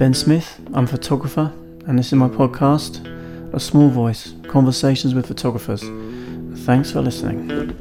Ben Smith, I'm a photographer, and this is my podcast, A Small Voice, Conversations with Photographers. Thanks for listening.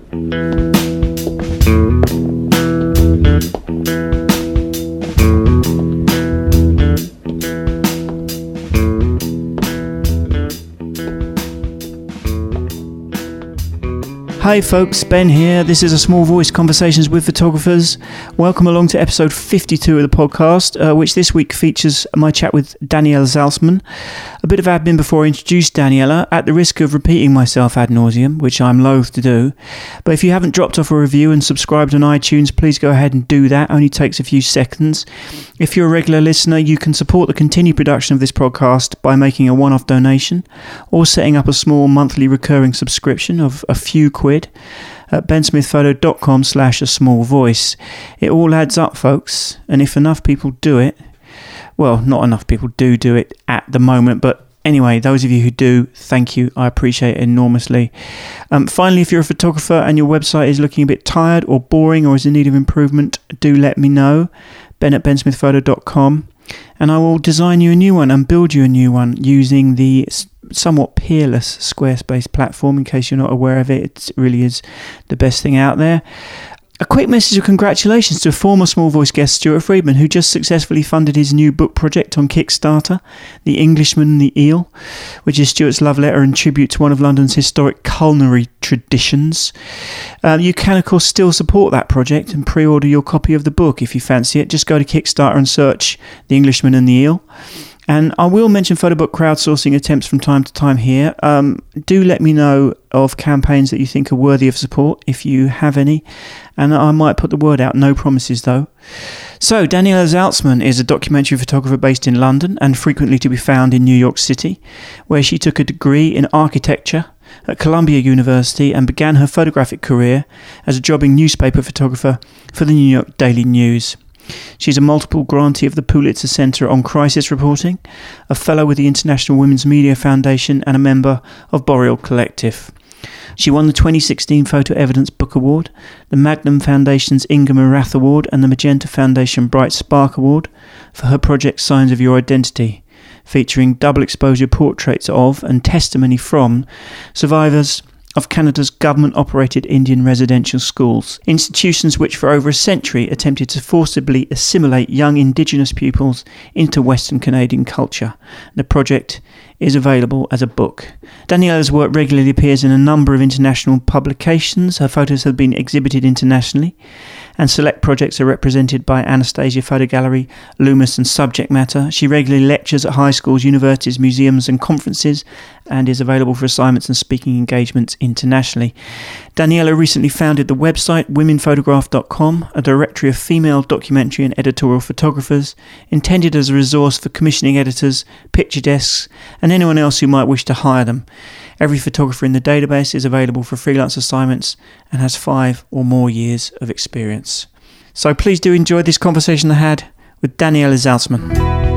Hi folks, Ben here. This is A Small Voice, Conversations with Photographers. Welcome along to episode 52 of the podcast, which this week features my chat with Daniela Zalcman. A bit of admin before I introduce Daniela, at the risk of repeating myself ad nauseum, which I'm loath to do. But if you haven't dropped off a review and subscribed on iTunes, please go ahead and do that. Only takes a few seconds. If you're a regular listener, you can support the continued production of this podcast by making a one-off donation or setting up a small monthly recurring subscription of a few quid at bensmithphoto.com/a small voice. It all adds up, folks, and if enough people do it, well, not enough people do it at the moment, but anyway, those of you who do, thank you. I appreciate it enormously. Finally, if you're a photographer and your website is looking a bit tired or boring or is in need of improvement, do let me know. Ben at bensmithphoto.com, and I will design you a new one and build you a new one using the somewhat peerless Squarespace platform. In case you're not aware of it, it really is the best thing out there. A quick message of congratulations to former Small Voice guest Stuart Friedman, who just successfully funded his new book project on Kickstarter, The Englishman and the Eel, which is Stuart's love letter and tribute to one of London's historic culinary traditions. You can, of course, still support that project and pre-order your copy of the book if you fancy it. Just go to Kickstarter and search The Englishman and the Eel. And I will mention photobook crowdsourcing attempts from time to time here. Do let me know of campaigns that you think are worthy of support, if you have any, and I might put the word out. No promises, though. So, Daniela Zalcman is a documentary photographer based in London and frequently to be found in New York City, where she took a degree in architecture at Columbia University and began her photographic career as a jobbing newspaper photographer for the New York Daily News. She's a multiple grantee of the Pulitzer Center on Crisis Reporting, a fellow with the International Women's Media Foundation, and a member of Boreal Collective. She won the 2016 Photo Evidence Book Award, the Magnum Foundation's Inga Marath Award, and the Magenta Foundation Bright Spark Award for her project Signs of Your Identity, featuring double exposure portraits of and testimony from survivors of Canada's government-operated Indian residential schools, institutions which for over a century attempted to forcibly assimilate young Indigenous pupils into Western Canadian culture. The project is available as a book. Daniela's work regularly appears in a number of international publications. Her photos have been exhibited internationally, and select projects are represented by Anastasia Photo Gallery, Loomis and Subject Matter. She regularly lectures at high schools, universities, museums and conferences, and is available for assignments and speaking engagements internationally. Daniela recently founded the website womenphotograph.com, a directory of female documentary and editorial photographers, intended as a resource for commissioning editors, picture desks, and anyone else who might wish to hire them. Every photographer in the database is available for freelance assignments and has 5 or more years of experience. So please do enjoy this conversation I had with Daniela Zalcman.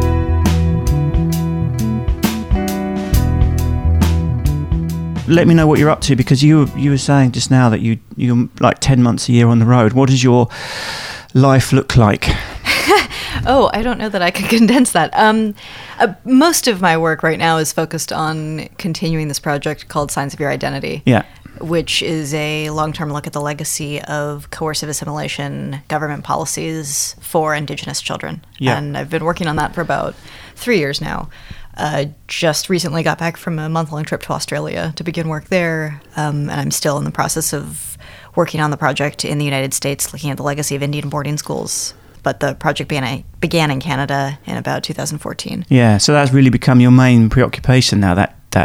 Let me know what you're up to, because you were saying just now that you're like 10 months a year on the road. What does your life look like? Oh, I don't know that I can condense that. Most of my work right now is focused on continuing this project called Signs of Your Identity, which is a long-term look at the legacy of coercive assimilation government policies for Indigenous children. Yeah. And I've been working on that for about 3 years now. Just recently got back from a month-long trip to Australia to begin work there, and I'm still in the process of working on the project in the United States, looking at the legacy of Indian boarding schools. But the project began in Canada in about 2014. Yeah, so that's really become your main preoccupation now,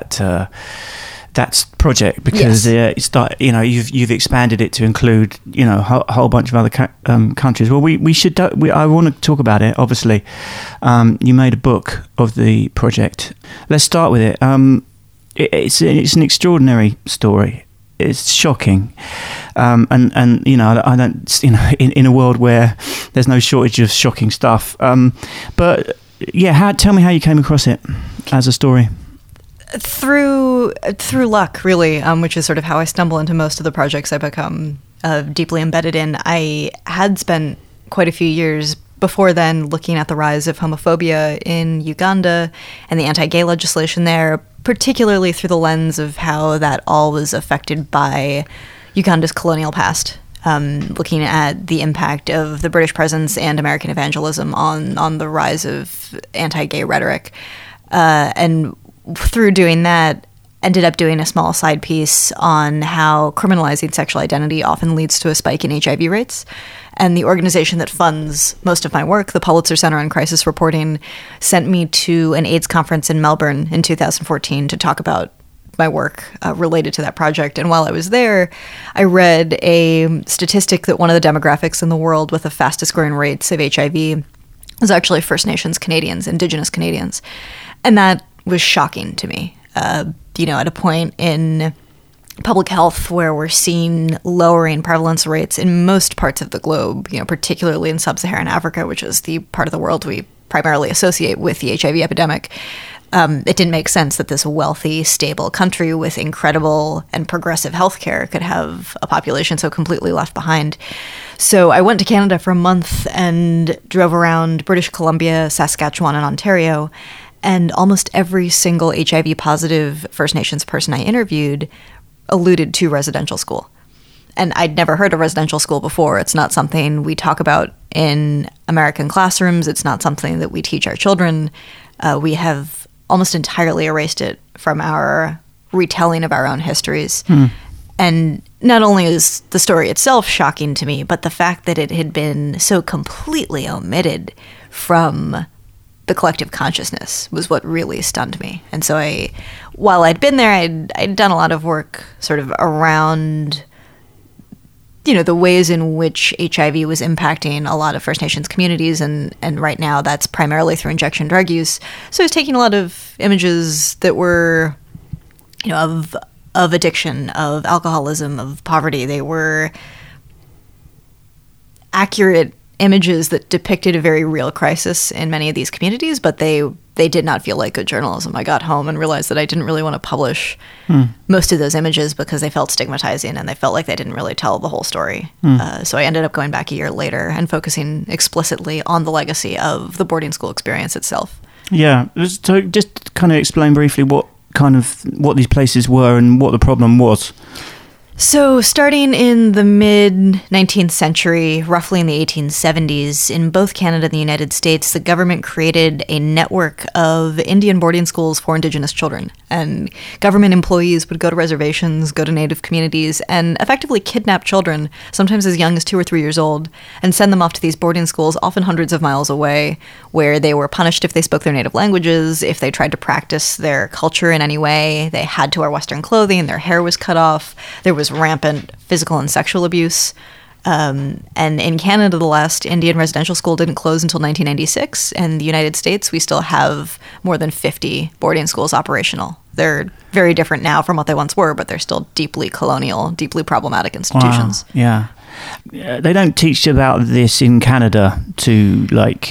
that project, because yes. You've expanded it to include a whole bunch of other countries. Well, I want to talk about it. Obviously, you made a book of the project. Let's start with it. It's an extraordinary story. It's shocking, and I don't, in a world where there's no shortage of shocking stuff. But yeah, tell me how you came across it as a story. Through luck, really, which is sort of how I stumble into most of the projects I become deeply embedded in. I had spent quite a few years before then looking at the rise of homophobia in Uganda and the anti-gay legislation there, particularly through the lens of how that all was affected by Uganda's colonial past. Looking at the impact of the British presence and American evangelism on the rise of anti-gay rhetoric. And through doing that, ended up doing a small side piece on how criminalizing sexual identity often leads to a spike in HIV rates. And the organization that funds most of my work, the Pulitzer Center on Crisis Reporting, sent me to an AIDS conference in Melbourne in 2014 to talk about my work related to that project. And while I was there, I read a statistic that one of the demographics in the world with the fastest growing rates of HIV was actually First Nations Canadians, Indigenous Canadians. And that was shocking to me. At a point in public health where we're seeing lowering prevalence rates in most parts of the globe, particularly in sub-Saharan Africa, which is the part of the world we primarily associate with the HIV epidemic. It didn't make sense that this wealthy, stable country with incredible and progressive healthcare could have a population so completely left behind. So I went to Canada for a month and drove around British Columbia, Saskatchewan, and Ontario. And almost every single HIV-positive First Nations person I interviewed alluded to residential school. And I'd never heard of residential school before. It's not something we talk about in American classrooms. It's not something that we teach our children. We have almost entirely erased it from our retelling of our own histories. And not only is the story itself shocking to me, but the fact that it had been so completely omitted from the collective consciousness was what really stunned me. And so while I'd been there, I'd done a lot of work sort of around, the ways in which HIV was impacting a lot of First Nations communities. And right now that's primarily through injection drug use. So I was taking a lot of images that were, of addiction, of alcoholism, of poverty. They were accurate images that depicted a very real crisis in many of these communities, but they did not feel like good journalism. I got home and realized that I didn't really want to publish most of those images because they felt stigmatizing and they felt like they didn't really tell the whole story. So I ended up going back a year later and focusing explicitly on the legacy of the boarding school experience itself. Yeah, so just kind of explain briefly what these places were and what the problem was. So starting in the mid-19th century, roughly in the 1870s, in both Canada and the United States, the government created a network of Indian boarding schools for Indigenous children. And government employees would go to reservations, go to Native communities, and effectively kidnap children, sometimes as young as 2 or 3 years old, and send them off to these boarding schools, often hundreds of miles away, where they were punished if they spoke their native languages, if they tried to practice their culture in any way. They had to wear Western clothing, their hair was cut off, there was rampant physical and sexual abuse. And in Canada, the last Indian residential school didn't close until 1996. And in the United States, we still have more than 50 boarding schools operational. They're very different now from what they once were, but they're still deeply colonial, deeply problematic institutions. Wow. Yeah. They don't teach about this in Canada to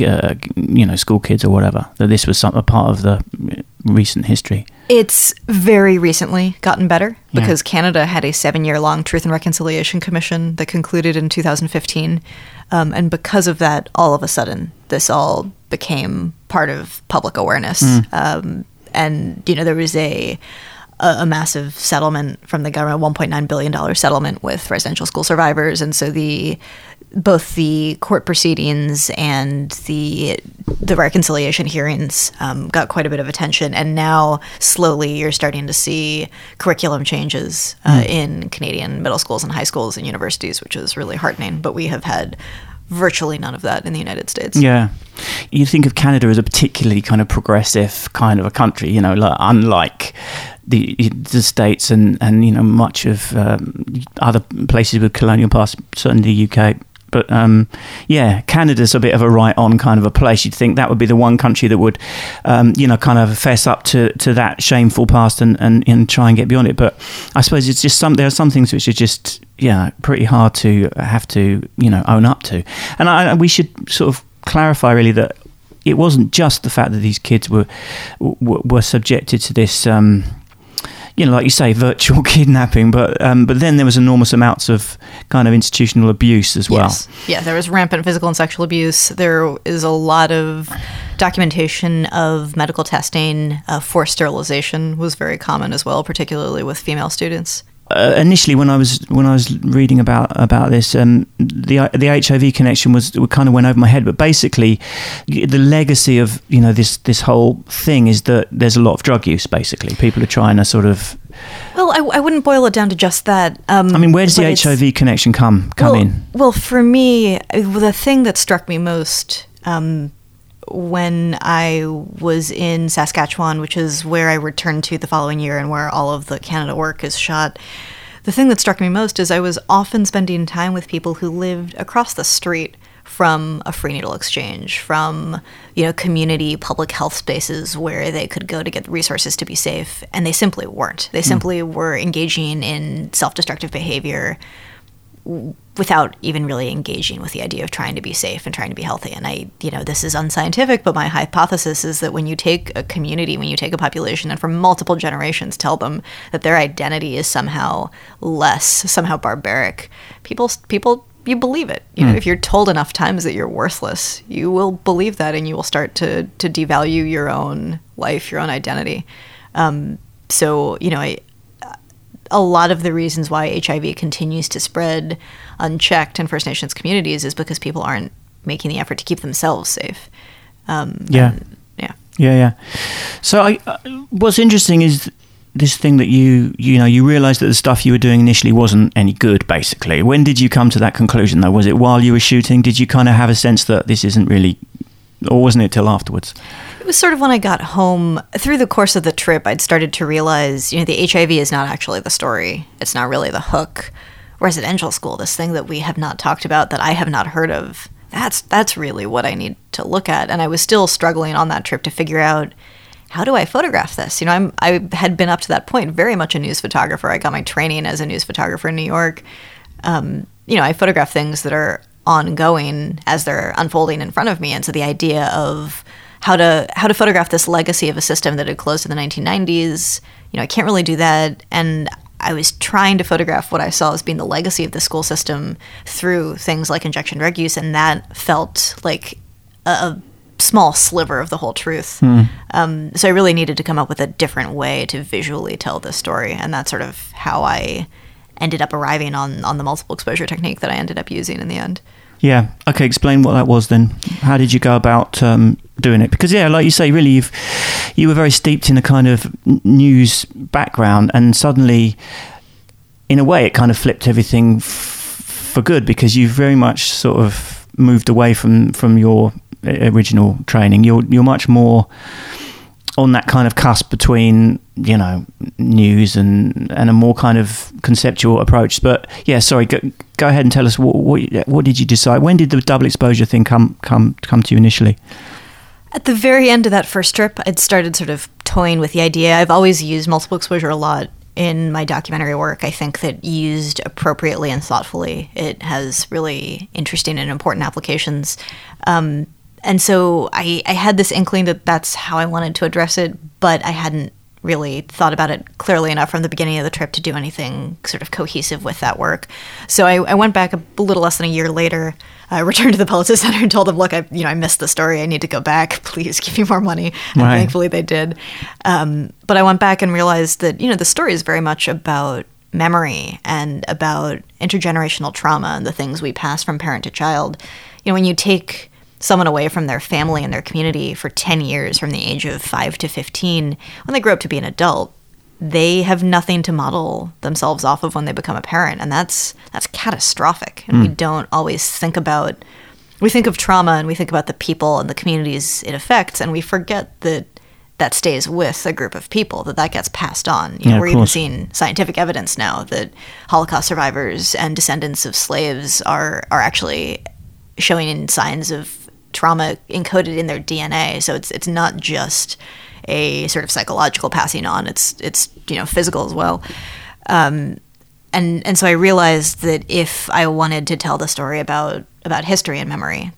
school kids or whatever, that this was a part of the recent history. It's very recently gotten better because Canada had a 7-year-long Truth and Reconciliation Commission that concluded in 2015. And because of that, all of a sudden, this all became part of public awareness. And, there was a massive settlement from the government, $1.9 billion settlement with residential school survivors. And so both the court proceedings and the reconciliation hearings got quite a bit of attention. And now slowly you're starting to see curriculum changes in Canadian middle schools and high schools and universities, which is really heartening. But we have had virtually none of that in the United States. Yeah. You think of Canada as a particularly kind of progressive kind of a country, unlike the States and much of other places with colonial past, certainly the UK. But Canada's a bit of a right-on kind of a place. You'd think that would be the one country that would, kind of fess up to that shameful past and try and get beyond it. But I suppose it's just there are some things which are just, pretty hard to have to, own up to. And we should sort of clarify really that it wasn't just the fact that these kids were subjected to this, like you say, virtual kidnapping, but then there was enormous amounts of kind of institutional abuse as well. Yes. Yeah, there was rampant physical and sexual abuse. There is a lot of documentation of medical testing. Forced sterilization was very common as well, particularly with female students. Initially, when I was reading about this, the HIV connection kind of went over my head. But basically, the legacy of this whole thing is that there's a lot of drug use. Basically, people are trying to sort of. Well, I wouldn't boil it down to just that. Where does the HIV connection come in? Well, for me, the thing that struck me most. When I was in Saskatchewan, which is where I returned to the following year and where all of the Canada work is shot, the thing that struck me most is I was often spending time with people who lived across the street from a free needle exchange, from community public health spaces where they could go to get resources to be safe, and they simply weren't. They simply were engaging in self-destructive behavior without even really engaging with the idea of trying to be safe and trying to be healthy. And this is unscientific, but my hypothesis is that when you take a community, when you take a population, and for multiple generations tell them that their identity is somehow less, somehow barbaric, people you believe it. If you're told enough times that you're worthless, you will believe that, and you will start to devalue your own life, your own identity. A lot of the reasons why HIV continues to spread unchecked in First Nations communities is because people aren't making the effort to keep themselves safe. Yeah. So what's interesting is this thing that you realised that the stuff you were doing initially wasn't any good, basically. When did you come to that conclusion, though? Was it while you were shooting? Did you kind of have a sense that this isn't really... Or wasn't it till afterwards? It was sort of when I got home. Through the course of the trip, I'd started to realize, the HIV is not actually the story. It's not really the hook. Residential school, this thing that we have not talked about, that I have not heard of, that's really what I need to look at. And I was still struggling on that trip to figure out, how do I photograph this? I had been up to that point very much a news photographer. I got my training as a news photographer in New York. I photograph things that are ongoing as they're unfolding in front of me. And so the idea of how to photograph this legacy of a system that had closed in the 1990s, I can't really do that. And I was trying to photograph what I saw as being the legacy of the school system through things like injection drug use, and that felt like a small sliver of the whole truth. So I really needed to come up with a different way to visually tell this story, and that's sort of how I ended up arriving on the multiple exposure technique that I ended up using in the end. Yeah. Okay. Explain what that was then. How did you go about doing it? Because like you say, really, you were very steeped in a kind of news background, and suddenly, in a way, it kind of flipped everything for good, because you've very much sort of moved away from your original training. You're much more on that kind of cusp between news and a more kind of conceptual approach. But yeah, sorry, go ahead and tell us what did you decide? When did the double exposure thing come to you initially? At the very end of that first trip, I'd started sort of toying with the idea. I've always used multiple exposure a lot in my documentary work. I think that used appropriately and thoughtfully, it has really interesting and important applications. And so I had this inkling that that's how I wanted to address it, but I hadn't really thought about it clearly enough from the beginning of the trip to do anything sort of cohesive with that work. So I went back a little less than a year later. I returned to the Pulitzer Center and told them, look, I missed the story. I need to go back. Please give me more money. And right. Thankfully they did. But I went back and realized that, the story is very much about memory and about intergenerational trauma and the things we pass from parent to child. When you take someone away from their family and their community for 10 years, from the age of 5 to 15, when they grow up to be an adult, they have nothing to model themselves off of when they become a parent. And that's catastrophic. And we don't always think about, we think of trauma and we think about the people and the communities it affects, and we forget that stays with a group of people, that gets passed on. We're even seeing scientific evidence now that Holocaust survivors and descendants of slaves are actually showing signs of trauma encoded in their DNA. So it's not just a sort of psychological passing on, it's physical as well. And so I realized that if I wanted to tell the story about history and memory, that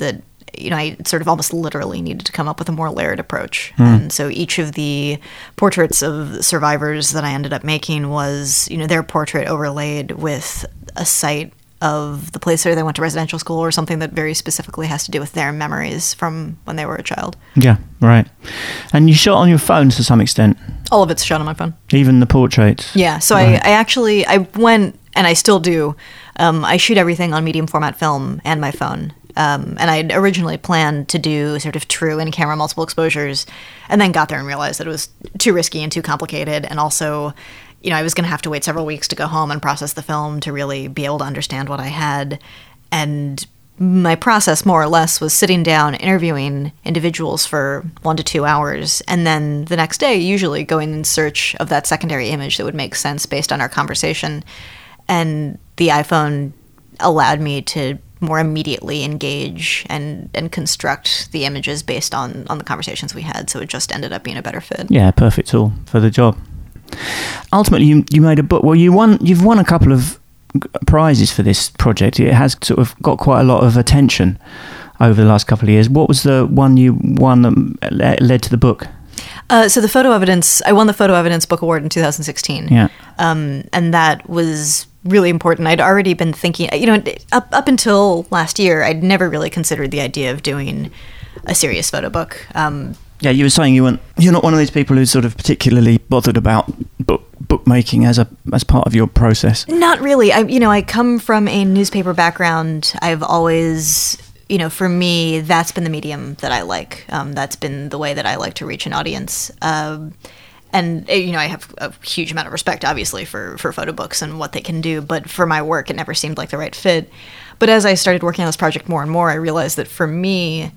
I sort of almost literally needed to come up with a more layered approach. And so each of the portraits of survivors that I ended up making was, their portrait overlaid with a site of the place where they went to residential school or something that very specifically has to do with their memories from when they were a child. Yeah, right. And you shot on your phone to some extent? All of it's shot on my phone. Even the portraits? Yeah, so right. I went, and I still do, I shoot everything on medium format film and my phone. And I'd originally planned to do sort of true in-camera multiple exposures, and then got there and realized that it was too risky and too complicated, and also I was going to have to wait several weeks to go home and process the film to really be able to understand what I had. And my process, more or less, was sitting down, interviewing individuals for 1 to 2 hours, and then the next day, usually going in search of that secondary image that would make sense based on our conversation. And the iPhone allowed me to more immediately engage and construct the images based on the conversations we had. So it just ended up being a better fit. Yeah, perfect tool for the job. Ultimately, you made a book. Well, you've won a couple of prizes for this project. It has sort of got quite a lot of attention over the last couple of years. What was the one you won that led to the book? So the photo evidence, I won the Photo Evidence Book Award in 2016. Yeah. And that was really important. I'd already been thinking, up until last year, I'd never really considered the idea of doing a serious photo book. Yeah, you were saying you're not one of these people who's sort of particularly bothered about bookmaking as part of your process. Not really. I come from a newspaper background. I've always, for me, that's been the medium that I like. That's been the way that I like to reach an audience. And I have a huge amount of respect, obviously, for photo books and what they can do. But for my work, it never seemed like the right fit. But as I started working on this project more and more, I realized that for me,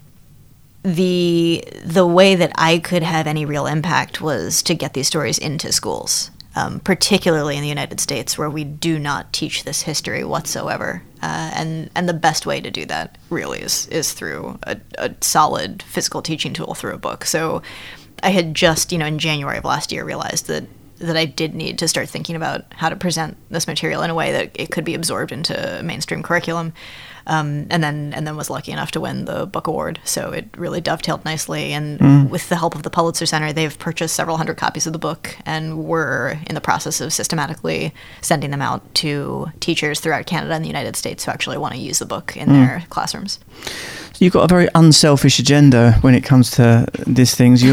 the way that I could have any real impact was to get these stories into schools, particularly in the United States, where we do not teach this history whatsoever. And the best way to do that really is through a solid physical teaching tool through a book. So I had just, in January of last year, realized that I did need to start thinking about how to present this material in a way that it could be absorbed into mainstream curriculum. And then was lucky enough to win the book award. So it really dovetailed nicely. And with the help of the Pulitzer Center, they've purchased several hundred copies of the book, and we're in the process of systematically sending them out to teachers throughout Canada and the United States who actually want to use the book in their classrooms. So you've got a very unselfish agenda when it comes to these things.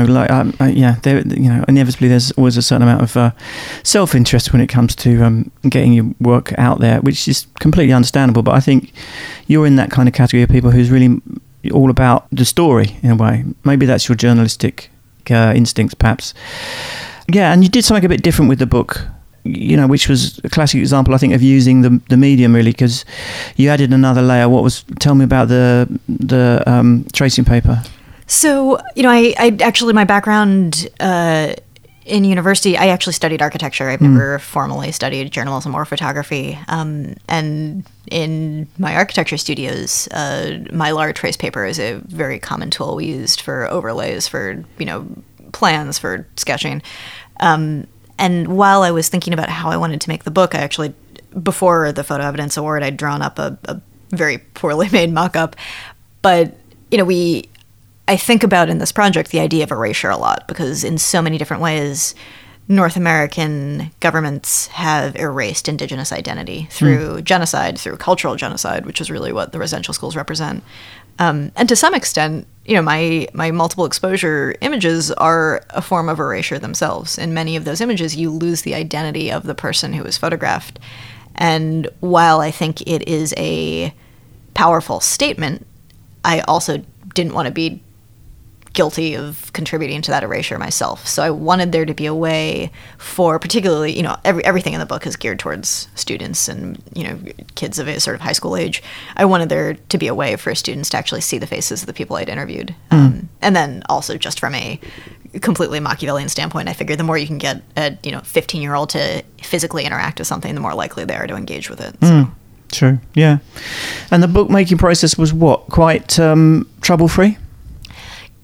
Inevitably there's always a certain amount of self-interest when it comes to getting your work out there, which is completely understandable. But I think you're in that kind of category of people who's really all about the story in a way. Maybe that's your journalistic instincts, perhaps. Yeah, and you did something a bit different with the book, which was a classic example, I think, of using the medium, really, because you added another layer. Tell me about the tracing paper. So, I actually, my background in university, I actually studied architecture. I've never formally studied journalism or photography. And in my architecture studios, Mylar trace paper is a very common tool we used for overlays, for, plans, for sketching. And while I was thinking about how I wanted to make the book, I actually, before the Photo Evidence Award, I'd drawn up a very poorly made mock-up. But, I think about in this project the idea of erasure a lot, because in so many different ways, North American governments have erased Indigenous identity through genocide, through cultural genocide, which is really what the residential schools represent. And to some extent, my multiple exposure images are a form of erasure themselves. In many of those images, you lose the identity of the person who was photographed. And while I think it is a powerful statement, I also didn't want to be guilty of contributing to that erasure myself. So I wanted there to be a way for, particularly, everything in the book is geared towards students and, kids of a sort of high school age. I wanted there to be a way for students to actually see the faces of the people I'd interviewed. And then also just from a completely Machiavellian standpoint, I figured the more you can get a, 15-year-old to physically interact with something, the more likely they are to engage with it. So. True, yeah. And the bookmaking process was what? Quite trouble-free?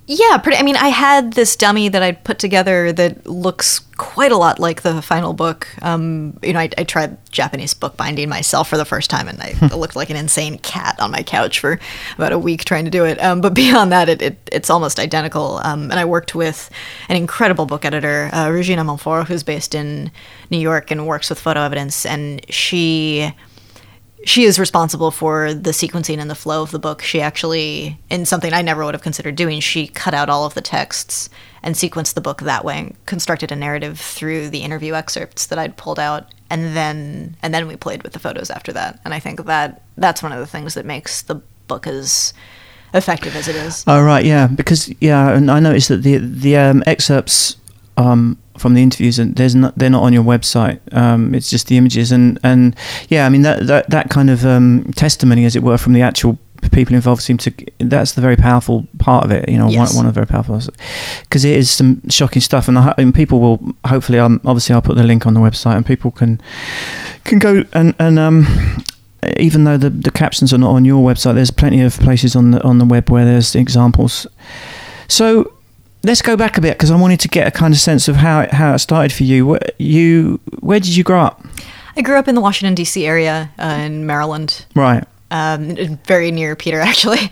Yeah, pretty. I mean, I had this dummy that I'd put together that looks quite a lot like the final book. I tried Japanese bookbinding myself for the first time, and I looked like an insane cat on my couch for about a week trying to do it. But beyond that, it's almost identical. And I worked with an incredible book editor, Regina Monfort, who's based in New York and works with photo evidence, and she is responsible for the sequencing and the flow of the book. She actually, in something I never would have considered doing, she cut out all of the texts and sequenced the book that way and constructed a narrative through the interview excerpts that I'd pulled out. And then we played with the photos after that. And I think that's one of the things that makes the book as effective as it is. Oh, right, yeah. Because, and I noticed that the excerpts from the interviews, and they're not on your website. It's just the images, and yeah, I mean that kind of testimony, as it were, from the actual people involved that's the very powerful part of it. Yes. One of the very powerful, because it is some shocking stuff, and people will hopefully. Obviously, I'll put the link on the website, and people can go and even though the captions are not on your website, there's plenty of places on the web where there's examples. So. Let's go back a bit, because I wanted to get a kind of sense of how it started for you. Where did you grow up? I grew up in the Washington, D.C. area in Maryland. Right. Very near Peter, actually.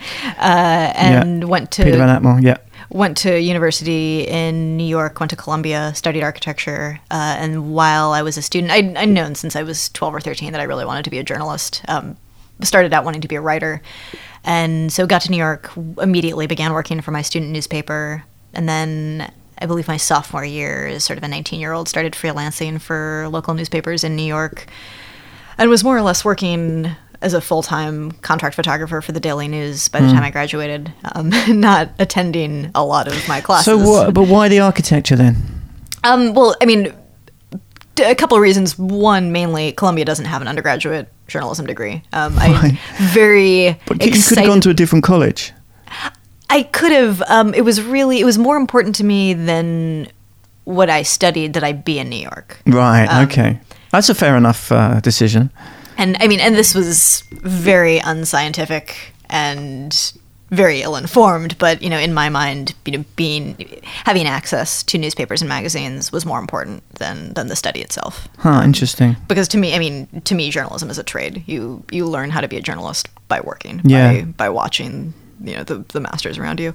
Went to Peter Van Atmel, yeah. Went to university in New York, went to Columbia, studied architecture. And while I was a student, I'd known since I was 12 or 13 that I really wanted to be a journalist. Started out wanting to be a writer. And so got to New York, immediately began working for my student newspaper. And then I believe my sophomore year, as sort of a 19-year-old, started freelancing for local newspapers in New York and was more or less working as a full-time contract photographer for the Daily News by the time I graduated, not attending a lot of my classes. But why the architecture then? Well, I mean, a couple of reasons. One, mainly, Columbia doesn't have an undergraduate journalism degree. I'm very But excited. You could have gone to a different college. I could have. It was more important to me than what I studied that I be in New York. Right. Okay. That's a fair enough decision. And I mean, and this was very unscientific and very ill-informed, but in my mind, having access to newspapers and magazines was more important than the study itself. Interesting. Because to me, journalism is a trade. You learn how to be a journalist by working, by watching the masters around you.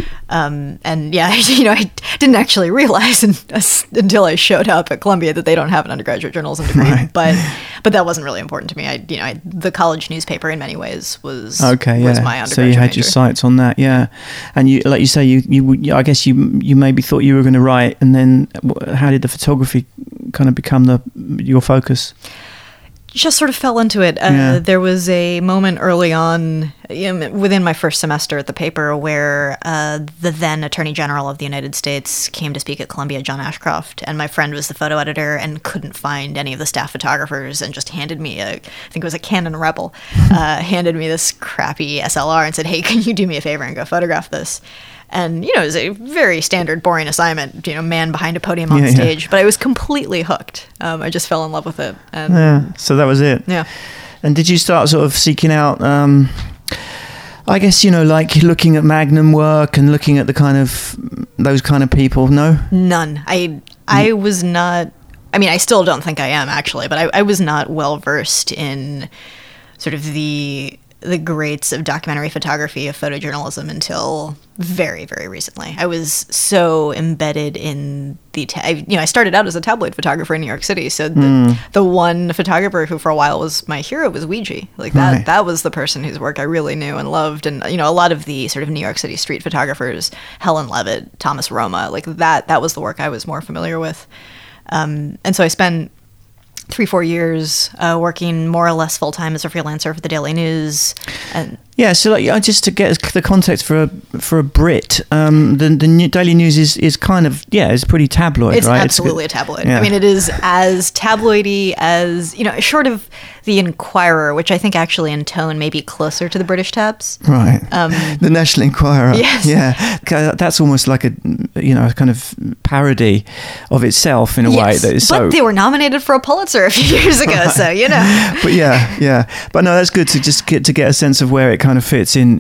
And yeah, I didn't actually realize until I showed up at Columbia that they don't have an undergraduate journalism degree, right. but that wasn't really important to me. The college newspaper in many ways was my undergraduate So you had major. Your sights on that, yeah. And you, like you say, you I guess you maybe thought you were going to write, and then how did the photography kind of become your focus? Just sort of fell into it. There was a moment early on within my first semester at the paper where the then Attorney General of the United States came to speak at Columbia, John Ashcroft, and my friend was the photo editor and couldn't find any of the staff photographers and just handed me I think it was a Canon Rebel, handed me this crappy SLR and said, "Hey, can you do me a favor and go photograph this?" And, it was a very standard, boring assignment, man behind a podium on stage. But I was completely hooked. I just fell in love with it. And so that was it. Yeah. And did you start sort of seeking out, I guess, like looking at Magnum work and looking at those kind of people? No? None. I was not, I still don't think I am, actually. But I was not well-versed in sort of the greats of documentary photography, of photojournalism, until very, very recently. I was so embedded in I started out as a tabloid photographer in New York City, so the one photographer who for a while was my hero was Weegee. That was the person whose work I really knew and loved, and a lot of the sort of New York City street photographers, Helen Levitt, Thomas Roma, that was the work I was more familiar with. And so I spent 3-4 years working more or less full-time as a freelancer for the Daily News. And so just to get the context for a Brit, the Daily News is kind of, it's pretty tabloid, it's right? Absolutely a tabloid. Yeah. It is as tabloidy as, short of the Inquirer, which I think actually in tone may be closer to the British tabs. Right. The National Enquirer. Yes. Yeah. That's almost like a a kind of parody of itself in a way that is but they were nominated for a Pulitzer a few years ago, so But but no, that's good to just get a sense of where it kind of fits in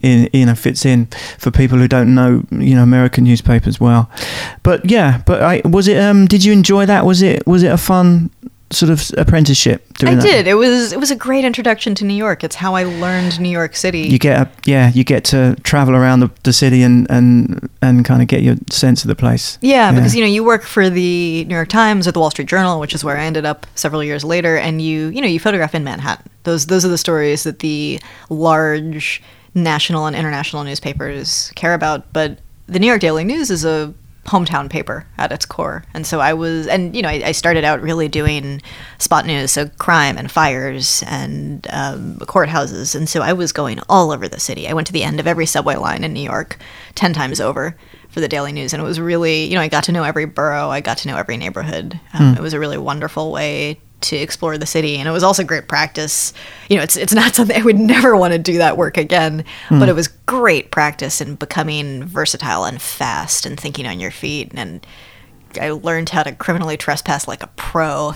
for people who don't know American newspapers well. But was it? Did you enjoy that? Was it a fun sort of apprenticeship doing that? I did. It was a great introduction to New York. It's how I learned New York City. You get to travel around the city and kind of get your sense of the place. Yeah, because you work for the New York Times or the Wall Street Journal, which is where I ended up several years later, and you photograph in Manhattan. Those are the stories that the large national and international newspapers care about, but the New York Daily News is a hometown paper at its core. And so I started out really doing spot news, so crime and fires and courthouses. And so I was going all over the city. I went to the end of every subway line in New York 10 times over for the Daily News. And it was really, I got to know every borough. I got to know every neighborhood. It was a really wonderful way to explore the city, and it was also great practice. It's not something I would never want to do that work again, but it was great practice in becoming versatile and fast and thinking on your feet, and I learned how to criminally trespass like a pro.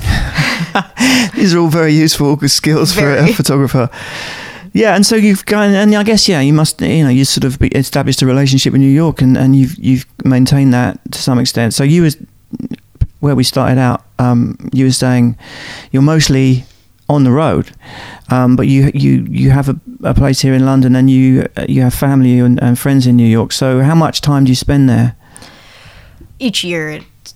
These are all very useful skills for a photographer. Yeah, and so you've gone, and I guess you must, you sort of established a relationship with New York, and you've maintained that to some extent. So you was where we started out. You were saying you're mostly on the road, but you have a place here in London, and you have family and friends in New York. So how much time do you spend there? Each year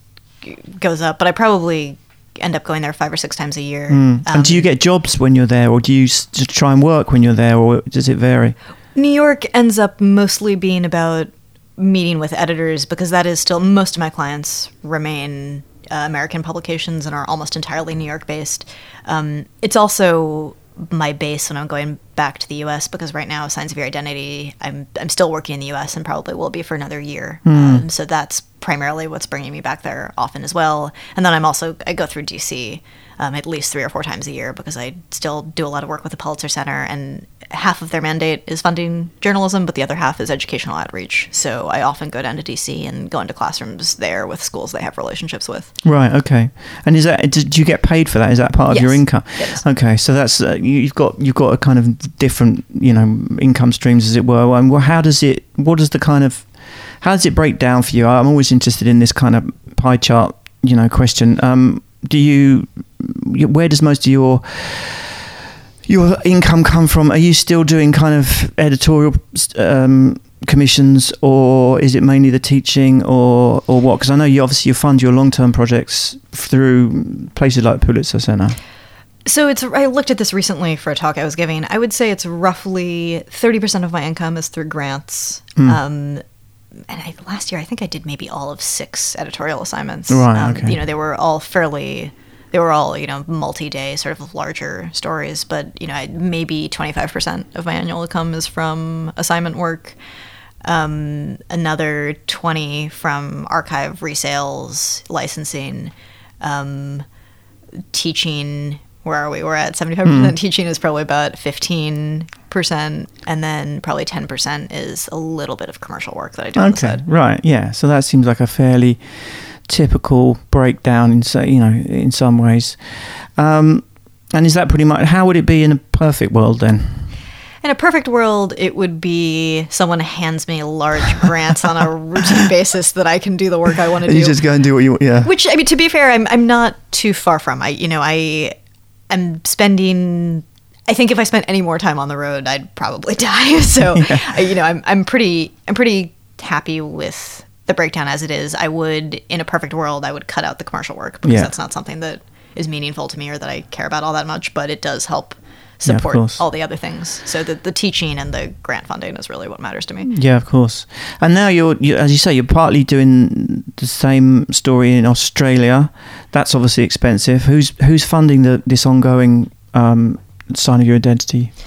it goes up, but I probably end up going there 5 or 6 times a year. And do you get jobs when you're there, or do you just try and work when you're there, or does it vary? New York ends up mostly being about meeting with editors, because that is still, most of my clients remain American publications and are almost entirely New York based. It's also my base when I'm going back to the U.S., because right now Signs of Your Identity, I'm still working in the U.S. and probably will be for another year. So that's primarily what's bringing me back there often as well. And then I go through D.C. At least 3 or 4 times a year, because I still do a lot of work with the Pulitzer Center, and half of their mandate is funding journalism, but the other half is educational outreach. So I often go down to DC and go into classrooms there with schools they have relationships with. Right. Okay. And do you get paid for that? Is that part of your income? Yes. Okay. So that's you've got a kind of different income streams, as it were. And how does it break down for you? I'm always interested in this kind of pie chart question. Where does most of your income come from? Are you still doing kind of editorial commissions, or is it mainly the teaching, or what? Because I know you fund your long-term projects through places like Pulitzer Center. So I looked at this recently for a talk I was giving. I would say it's roughly 30% of my income is through grants. And last year I think I did maybe all of 6 editorial assignments. Right. Okay. They were all multi-day sort of larger stories, but maybe 25% of my annual income is from assignment work. Another 20 from archive resales, licensing, teaching. Where are we? We're at 75%. Teaching is probably about 15%, and then probably 10% is a little bit of commercial work that I do on the side. Right, yeah. So that seems like a fairly typical breakdown in some ways. And is that pretty much, how would it be in a perfect world then? In a perfect world, it would be someone hands me large grants on a routine basis that I can do the work I want to do. You just go and do what you want, yeah. Which, I mean, to be fair, I'm not too far from. I'm spending, I think if I spent any more time on the road, I'd probably die. So, I'm pretty happy with the breakdown as it is. In a perfect world, I would cut out the commercial work, because that's not something that is meaningful to me or that I care about all that much, but it does help support all the other things. So the teaching and the grant funding is really what matters to me. Yeah, of course. And now you're as you say, you're partly doing the same story in Australia. That's obviously expensive. Who's funding this ongoing Sign of Your Identity?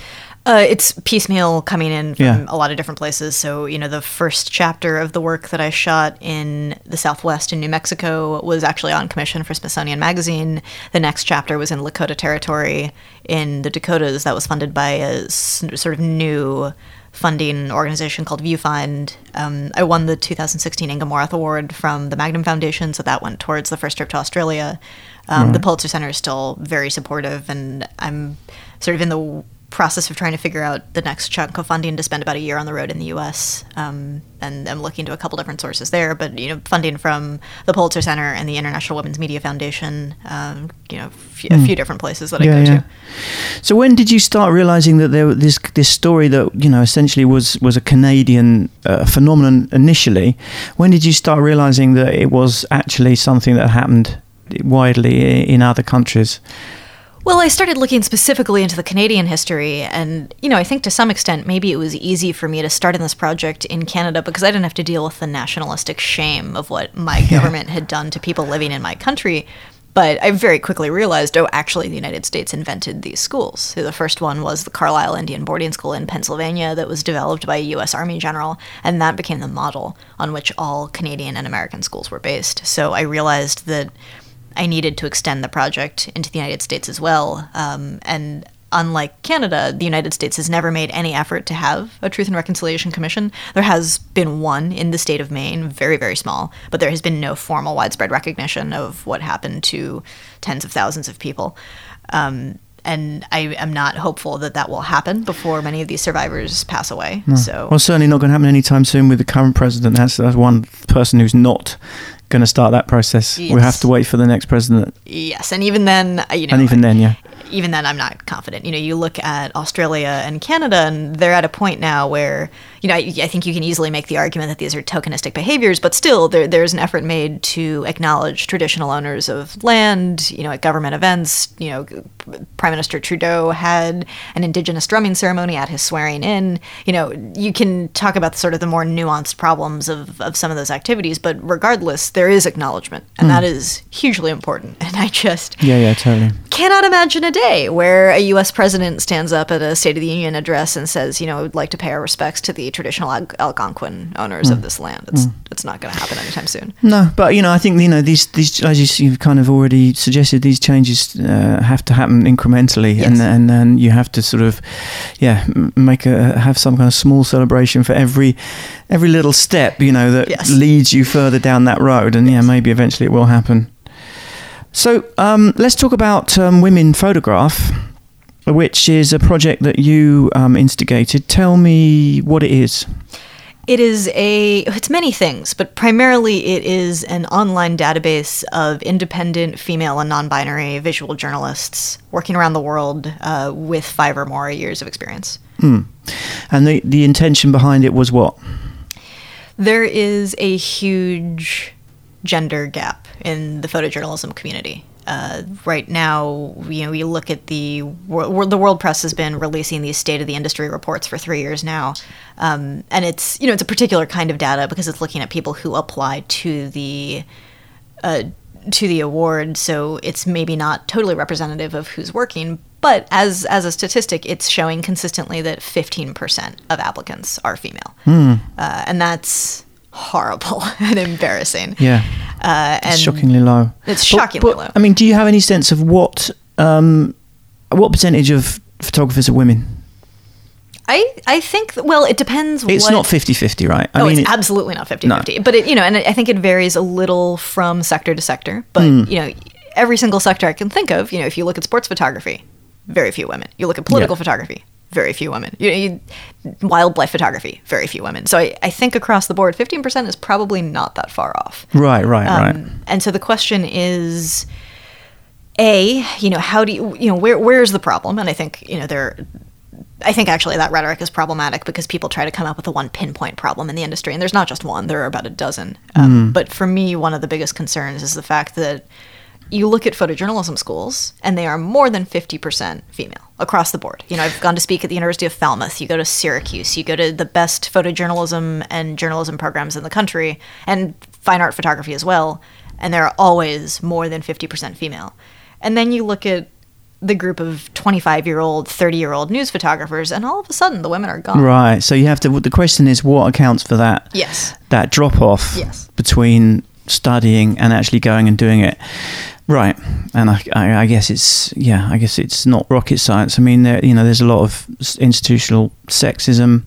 It's piecemeal coming in from a lot of different places. So, the first chapter of the work that I shot in the Southwest in New Mexico was actually on commission for Smithsonian Magazine. The next chapter was in Lakota Territory in the Dakotas. That was funded by a sort of new funding organization called Viewfind. I won the 2016 Inga Morath Award from the Magnum Foundation, so that went towards the first trip to Australia. The Pulitzer Center is still very supportive, and I'm sort of in the process of trying to figure out the next chunk of funding to spend about a year on the road in the U.S. And I'm looking to a couple different sources there, but funding from the Pulitzer Center and the International Women's Media Foundation, a few different places that I go to. So when did you start realizing that there was this story that essentially was a Canadian phenomenon initially? When did you start realizing that it was actually something that happened widely in other countries? Well, I started looking specifically into the Canadian history, and, I think to some extent maybe it was easy for me to start in this project in Canada because I didn't have to deal with the nationalistic shame of what my government had done to people living in my country. But I very quickly realized, actually the United States invented these schools. So the first one was the Carlisle Indian Boarding School in Pennsylvania that was developed by a U.S. Army general, and that became the model on which all Canadian and American schools were based. So I realized that I needed to extend the project into the United States as well. And unlike Canada, the United States has never made any effort to have a Truth and Reconciliation Commission. There has been one in the state of Maine, very, very small, but there has been no formal widespread recognition of what happened to tens of thousands of people. And I am not hopeful that will happen before many of these survivors pass away. No. Well, certainly not going to happen anytime soon with the current president. That's one person who's not going to start that process. Yes. We have to wait for the next president. Yes, and even then, even then, I'm not confident. You look at Australia and Canada, and they're at a point now where, I think you can easily make the argument that these are tokenistic behaviors, but still, there's an effort made to acknowledge traditional owners of land. At government events, Prime Minister Trudeau had an Indigenous drumming ceremony at his swearing in. You can talk about sort of the more nuanced problems of some of those activities, but regardless, there is acknowledgement, and that is hugely important. And I just totally cannot imagine a day where a U.S. president stands up at a State of the Union address and says, we'd like to pay our respects to the traditional Algonquin owners of this land. It's not going to happen anytime soon. No, but I think these as you've kind of already suggested, these changes have to happen incrementally, yes. and then you have to sort of have some kind of small celebration for every little step that yes. leads you further down that road, and maybe eventually it will happen. So let's talk about Women Photograph, which is a project that you instigated. Tell me what it is. It's many things, but primarily it is an online database of independent female and non-binary visual journalists working around the world with 5 or more years of experience. And the intention behind it was what? There is a huge gender gap in the photojournalism community. Right now, we look at the world press has been releasing these state of the industry reports for 3 years now, and it's it's a particular kind of data because it's looking at people who apply to the award, so it's maybe not totally representative of who's working. But as a statistic, it's showing consistently that 15% of applicants are female, and that's horrible and embarrassing. Yeah, it's shockingly low. It's shockingly low. I mean, do you have any sense of what percentage of photographers are women? I think, it depends. It's not 50-50, right? I mean, it's absolutely not 50-50. No. But and I think it varies a little from sector to sector. But every single sector I can think of, if you look at sports photography, very few women. You look at political photography, very few women. Wildlife photography, very few women. So I think across the board, 15% is probably not that far off. Right. And so the question is, how do you, where's the problem? And I think, I think actually that rhetoric is problematic because people try to come up with a one pinpoint problem in the industry, and there's not just one, there are about a dozen. But for me, one of the biggest concerns is the fact that you look at photojournalism schools, and they are more than 50% female across the board. I've gone to speak at the University of Falmouth. You go to Syracuse. You go to the best photojournalism and journalism programs in the country, and fine art photography as well, and there are always more than 50% female. And then you look at the group of 25-year-old, 30-year-old news photographers, and all of a sudden the women are gone. Right. So you have to. The question is, what accounts for that? Yes. That drop off. Yes. Between studying and actually going and doing it. Right. And I guess it's not rocket science. I mean, there's a lot of institutional sexism.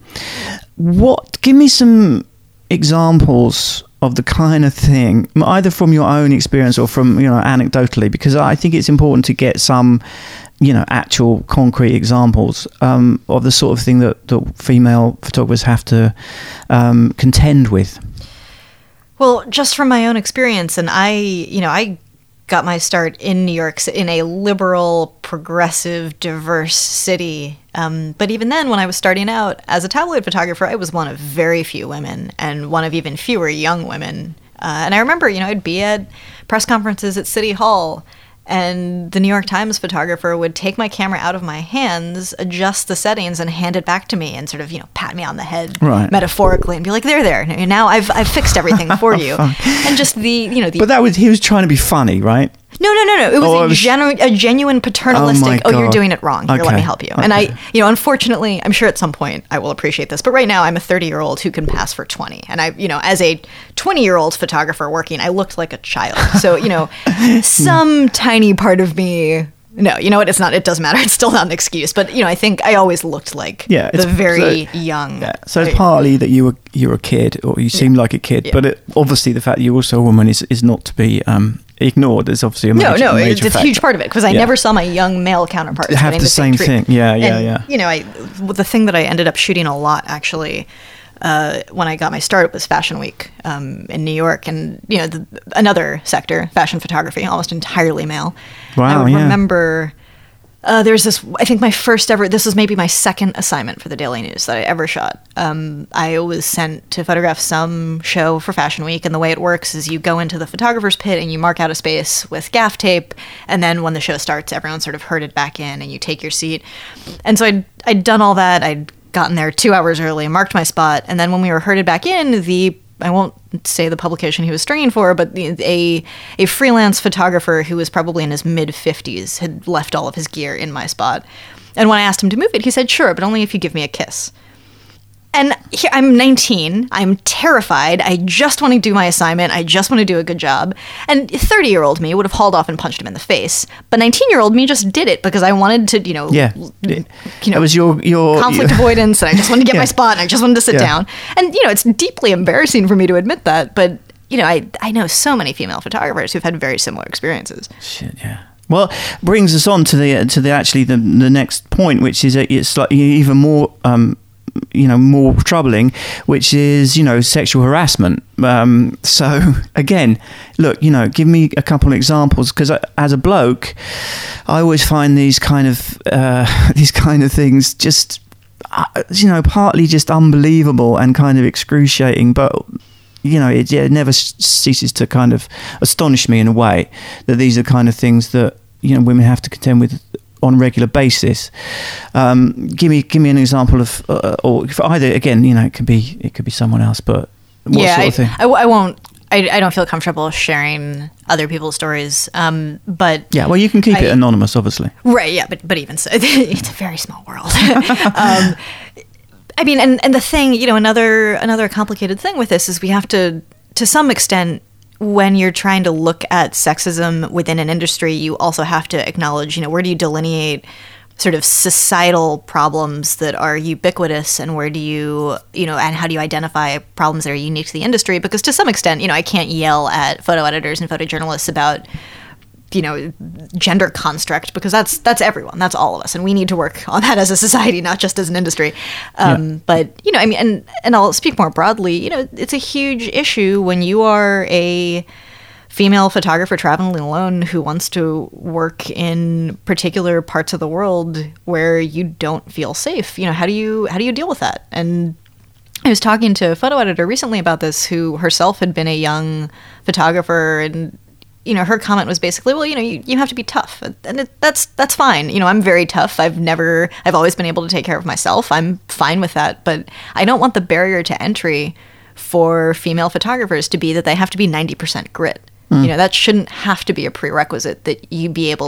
Give me some examples of the kind of thing, either from your own experience or from, anecdotally, because I think it's important to get some, actual concrete examples of the sort of thing that female photographers have to contend with. Well, just from my own experience, and I got my start in New York, in a liberal, progressive, diverse city. But even then, when I was starting out as a tabloid photographer, I was one of very few women and one of even fewer young women. And I remember, I'd be at press conferences at City Hall, and the New York Times photographer would take my camera out of my hands, adjust the settings, and hand it back to me and sort of, pat me on the head, right, metaphorically, and be like, there. Now I've fixed everything for you. And just But he was trying to be funny, right? No. It was a genuine paternalistic, you're doing it wrong. Here, let me help you. Okay. And I, unfortunately, I'm sure at some point I will appreciate this, but right now I'm a 30-year-old who can pass for 20. And I, as a 20-year-old photographer working, I looked like a child. So, some tiny part of me, no, you know what? It's not, it doesn't matter. It's still not an excuse. But, I think I always looked like the very young. Yeah. So it's partly that you were a kid, or you seemed like a kid, but obviously the fact that you're also a woman is not to be ignored. There's obviously a major it's a huge part of it, because I never saw my young male counterparts have the same thing. Yeah. The thing that I ended up shooting a lot, actually, when I got my start, was Fashion Week in New York, and another sector, fashion photography, almost entirely male. Wow. I remember there's this, I think my first ever, this was maybe my second assignment for the Daily News that I ever shot. I was sent to photograph some show for Fashion Week, and the way it works is you go into the photographer's pit and you mark out a space with gaff tape, and then when the show starts, everyone's sort of herded back in and you take your seat. And so I'd done all that. I'd gotten there 2 hours early, marked my spot, and then when we were herded back in, I won't say the publication he was stringing for, but a freelance photographer who was probably in his mid-50s had left all of his gear in my spot. And when I asked him to move it, he said, sure, but only if you give me a kiss. And I'm 19, I'm terrified, I just want to do my assignment, I just want to do a good job. And 30-year-old me would have hauled off and punched him in the face. But 19-year-old me just did it because I wanted to, that was your conflict avoidance, and I just wanted to get my spot, and I just wanted to sit down. And, it's deeply embarrassing for me to admit that, but, I know so many female photographers who've had very similar experiences. Shit, yeah. Well, brings us on to the next point, which is it's like even more more troubling, which is sexual harassment. So again, look, give me a couple of examples, because as a bloke, I always find these kind of things just partly just unbelievable and kind of excruciating, but it never ceases to kind of astonish me in a way that these are kind of things that women have to contend with on a regular basis. Give me an example of, or either, again, it could be someone else, but what sort of thing? I won't. I don't feel comfortable sharing other people's stories. But yeah, well, you can keep it anonymous, obviously. Right. Yeah, but even so, it's a very small world. I mean, and the thing, another complicated thing with this is we have to some extent, when you're trying to look at sexism within an industry, you also have to acknowledge, where do you delineate sort of societal problems that are ubiquitous, and where do you, and how do you identify problems that are unique to the industry? Because to some extent, I can't yell at photo editors and photojournalists about, gender construct, because that's everyone, that's all of us, and we need to work on that as a society, not just as an industry. But I mean, and I'll speak more broadly. It's a huge issue when you are a female photographer traveling alone who wants to work in particular parts of the world where you don't feel safe. How do you deal with that? And I was talking to a photo editor recently about this, who herself had been a young photographer, and her comment was basically, well, you have to be tough, and that's fine. I'm very tough. I've always been able to take care of myself. I'm fine with that, but I don't want the barrier to entry for female photographers to be that they have to be 90% grit. That shouldn't have to be a prerequisite, that you be able to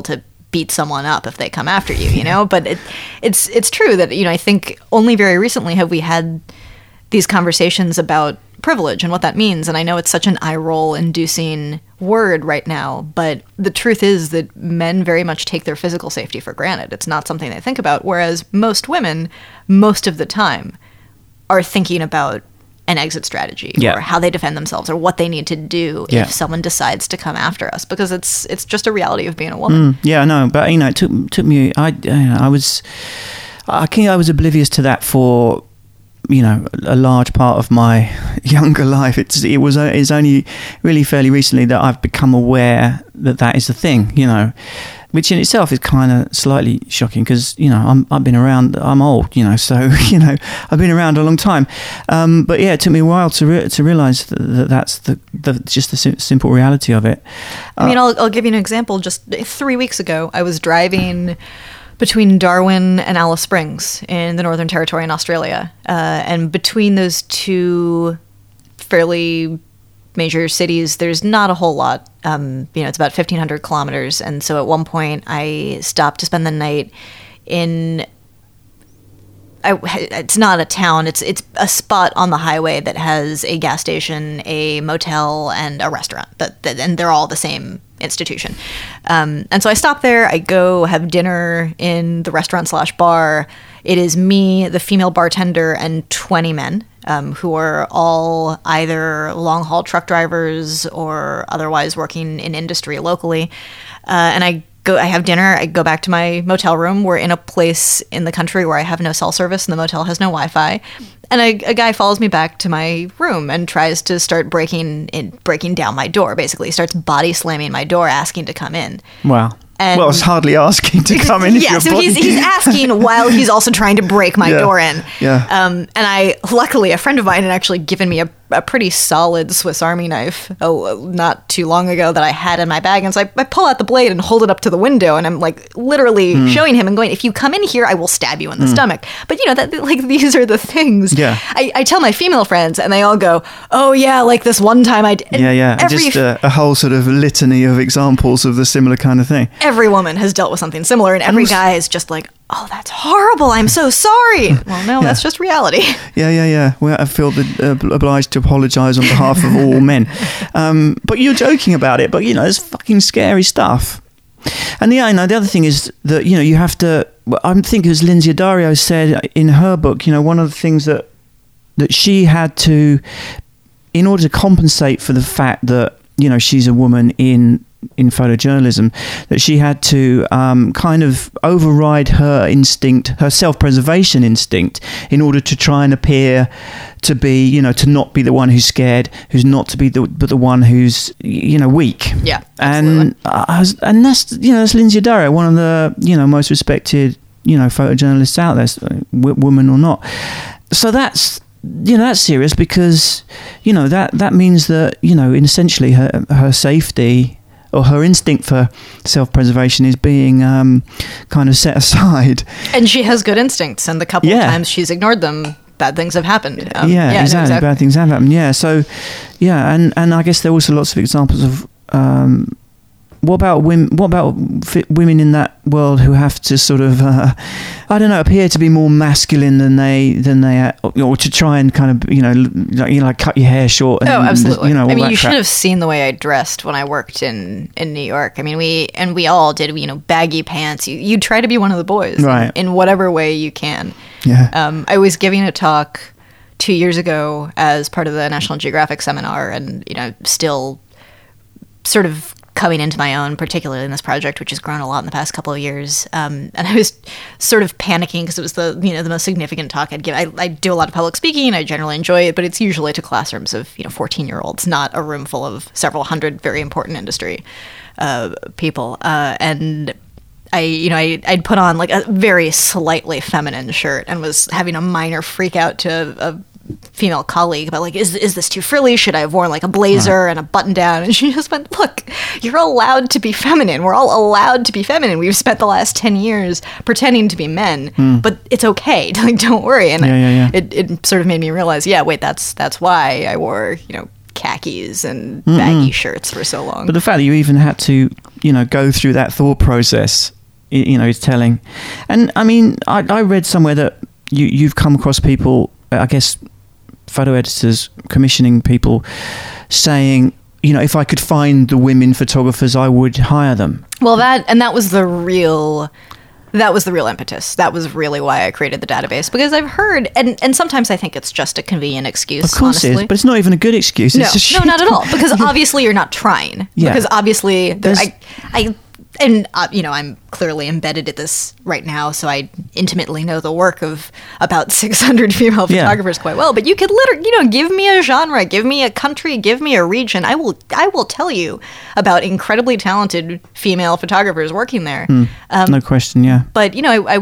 beat someone up if they come after you, you know? But it's true that, you know, I think only very recently have we had these conversations about privilege and what that means. And I know it's such an eye-roll inducing word right now, but the truth is that men very much take their physical safety for granted. It's not something they think about, whereas most women, most of the time, are thinking about an exit strategy or how they defend themselves or what they need to do if someone decides to come after us, because it's just a reality of being a woman. Yeah, I know, but you know, it took me. I was oblivious to that for, you know, a large part of my younger life. It's only really fairly recently that I've become aware that is the thing, you know, which in itself is kind of slightly shocking because, you know, I've been around, I'm old, you know, so, you know, I've been around a long time. But yeah, it took me a while to realize that's just the simple reality of it. I mean, I'll give you an example. Just 3 weeks ago, I was driving between Darwin and Alice Springs in the Northern Territory in Australia. And between those two fairly major cities, there's not a whole lot. You know, it's about 1,500 kilometers. And so at one point I stopped to spend the night in... it's not a town. It's a spot on the highway that has a gas station, a motel, and a restaurant. And they're all the same institution. And so I stop there. I go have dinner in the restaurant/bar. It is me, the female bartender, and 20 men who are all either long-haul truck drivers or otherwise working in industry locally. And I have dinner, I go back to my motel room. We're in a place in the country where I have no cell service and the motel has no Wi-Fi. And a guy follows me back to my room and tries to start breaking down my door, basically. He starts body slamming my door, asking to come in. Wow. Well, it's hardly asking to come in. Yeah, so he's asking while he's also trying to break my door in. Yeah. And luckily, a friend of mine had actually given me a pretty solid Swiss Army knife not too long ago that I had in my bag. And so I pull out the blade and hold it up to the window. And I'm like literally showing him and going, if you come in here, I will stab you in the stomach. But you know, these are the things. Yeah. I tell my female friends and they all go, oh yeah, like this one time I did. Yeah. Just a whole sort of litany of examples of the similar kind of thing. Every woman has dealt with something similar, and every guy is just like, oh, that's horrible, I'm so sorry. Well, no, that's just reality. Yeah. Well, I feel obliged to apologise on behalf of all men. But you're joking about it, but, you know, it's fucking scary stuff. And I know the other thing is that, you know, you have to, I think it was Lindsay Addario said in her book, you know, one of the things that she had to, in order to compensate for the fact that, you know, she's a woman in photojournalism, that she had to kind of override her instinct, her self-preservation instinct, in order to try and appear to be, you know, to not be the one who's scared, who's not to be but the one who's, you know, weak. Yeah, absolutely. And that's, you know, that's Lindsay Addario, one of the, you know, most respected, you know, photojournalists out there, woman or not. So that's, you know, that's serious because, you know, that means that, you know, essentially her safety or her instinct for self-preservation is being kind of set aside. And she has good instincts, and the couple of times she's ignored them, bad things have happened. Exactly. Bad things have happened. Yeah. So, yeah, and I guess there are also lots of examples of what about women in that world who have to sort of I don't know, appear to be more masculine than they or to try and kind of, you know, like cut your hair short. And, absolutely. You know, I mean, you should have seen the way I dressed when I worked in New York. I mean, we all did, you know, baggy pants. You try to be one of the boys, right, in whatever way you can. Yeah. I was giving a talk 2 years ago as part of the National Geographic seminar, and, you know, still sort of coming into my own, particularly in this project, which has grown a lot in the past couple of years. And I was sort of panicking because it was the most significant talk I'd give. I do a lot of public speaking. I generally enjoy it, but it's usually to classrooms of, 14-year-olds, not a room full of several hundred very important industry people. And I'd put on like a very slightly feminine shirt and was having a minor freak out to a female colleague about, like, is this too frilly? Should I have worn like a blazer and a button down? And she just went, look, you're allowed to be feminine. We're all allowed to be feminine. We've spent the last 10 years pretending to be men, but it's okay. Like, don't worry. And it sort of made me realize, wait, that's why I wore, khakis and baggy shirts for so long. But the fact that you even had to, go through that thought process is telling. And I mean, I read somewhere that you've come across people, I guess, photo editors commissioning people saying, if I could find the women photographers, I would hire them. Well, that was the real impetus. That was really why I created the database, because I've heard, and sometimes I think it's just a convenient excuse. Of course honestly. it is, but it's not even a good excuse. No, not at all. Because obviously you're not trying. Yeah. Because obviously I'm clearly embedded at this right now, so I intimately know the work of about 600 female photographers quite well. But you could literally, give me a genre, give me a country, give me a region. I will tell you about incredibly talented female photographers working there. No question, yeah. But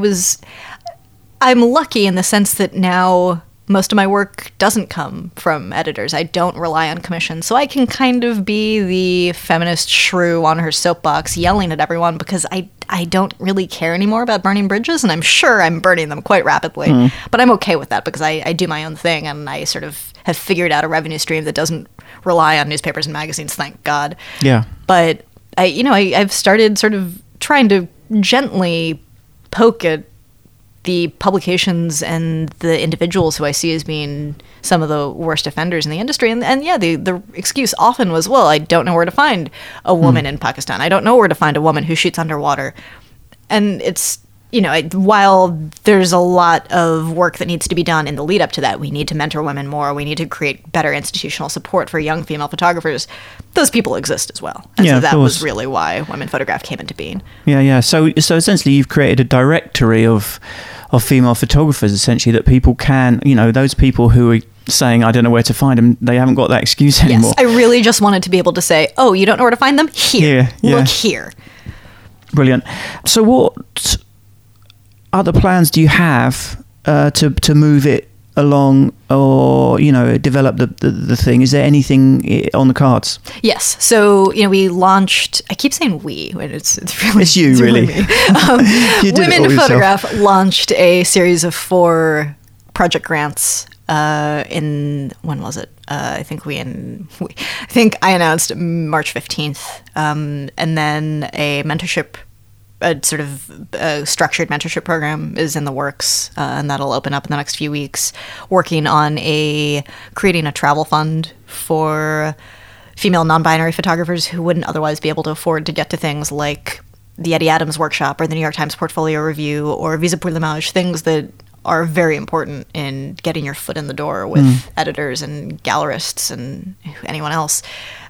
I'm lucky in the sense that now most of my work doesn't come from editors. I don't rely on commissions. So I can kind of be the feminist shrew on her soapbox yelling at everyone, because I don't really care anymore about burning bridges, and I'm sure I'm burning them quite rapidly. But I'm okay with that, because I do my own thing, and I sort of have figured out a revenue stream that doesn't rely on newspapers and magazines, thank God. Yeah. But I've started sort of trying to gently poke at the publications and the individuals who I see as being some of the worst offenders in the industry. And the excuse often was, well, I don't know where to find a woman in Pakistan. I don't know where to find a woman who shoots underwater. And it's, while there's a lot of work that needs to be done in the lead up to that, we need to mentor women more. We need to create better institutional support for young female photographers. Those people exist as well. And so that was really why Women Photograph came into being. Yeah. So essentially you've created a directory of female photographers, essentially, that people can, those people who are saying, I don't know where to find them, they haven't got that excuse anymore. Yes, I really just wanted to be able to say, oh, you don't know where to find them? Here. Yeah. Look here. Brilliant. So what other plans do you have to move it along, or develop the thing? Is there anything on the cards? Yes. So we launched. I keep saying we. It's really it's you, really. Me. Women Photograph launched a series of 4 project grants. When was it? I think I announced March 15th, and then a mentorship. A sort of structured mentorship program is in the works, and that'll open up in the next few weeks. Working on creating a travel fund for female non-binary photographers who wouldn't otherwise be able to afford to get to things like the Eddie Adams workshop or the New York Times portfolio review or Visa pour l'image, things that are very important in getting your foot in the door with editors and gallerists and anyone else.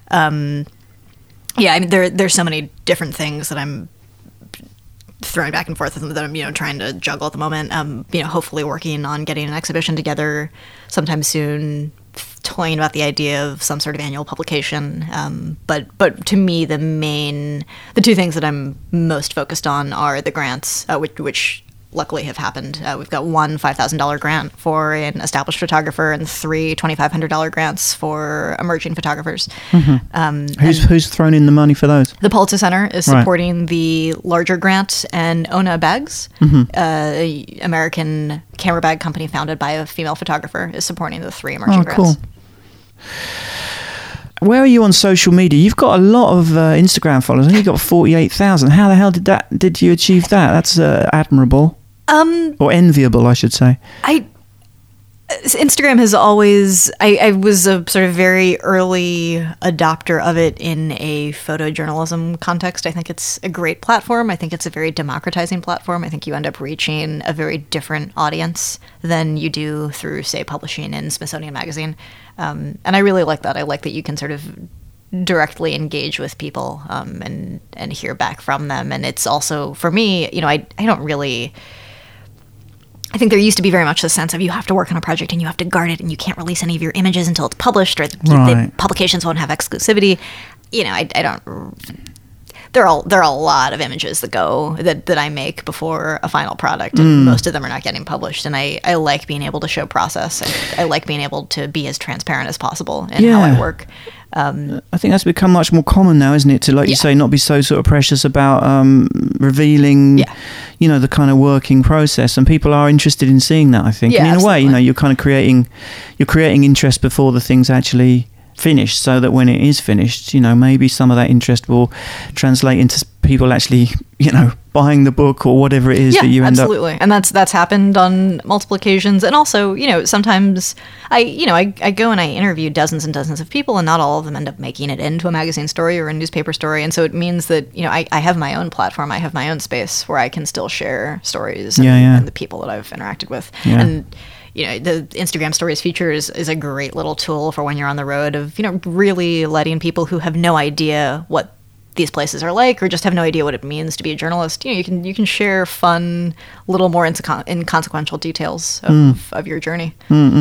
There's so many different things that I'm throwing back and forth with them that I'm, trying to juggle at the moment. Hopefully working on getting an exhibition together sometime soon, toying about the idea of some sort of annual publication. But to me, the 2 things that I'm most focused on are the grants, which luckily have happened. We've got 1 $5,000 grant for an established photographer and 3 $2,500 grants for emerging photographers. Who's thrown in the money for those? The Pulitzer Center is supporting the larger grant, and Ona Bags, an American camera bag company founded by a female photographer, is supporting the 3 emerging grants. Cool. Where are you on social media? You've got a lot of Instagram followers. I think you've got 48,000. How the hell did you achieve that? That's admirable. Or enviable, I should say. Instagram has always... I was a sort of very early adopter of it in a photojournalism context. I think it's a great platform. I think it's a very democratizing platform. I think you end up reaching a very different audience than you do through, say, publishing in Smithsonian Magazine. And I really like that. I like that you can sort of directly engage with people and hear back from them. And it's also, for me, I don't really... I think there used to be very much the sense of you have to work on a project and you have to guard it and you can't release any of your images until it's published, or the publications won't have exclusivity. I don't... There are a lot of images that I make before a final product, and most of them are not getting published. And I like being able to show process. I like being able to be as transparent as possible in how I work. I think that's become much more common now, isn't it? To, like you say, not be so sort of precious about revealing, the kind of working process, and people are interested in seeing that. I think, and in a way, you're kind of creating interest before the thing's actually finished, so that when it is finished, maybe some of that interest will translate into people actually, buying the book or whatever it is that you end up. Absolutely. And that's happened on multiple occasions. And also, sometimes I go and I interview dozens and dozens of people, and not all of them end up making it into a magazine story or a newspaper story. And so it means that, I have my own platform, I have my own space where I can still share stories and the people that I've interacted with. Yeah. And the Instagram Stories feature is a great little tool for when you're on the road of, really letting people who have no idea what these places are like, or just have no idea what it means to be a journalist. You can share fun, little more inconsequential details of your journey.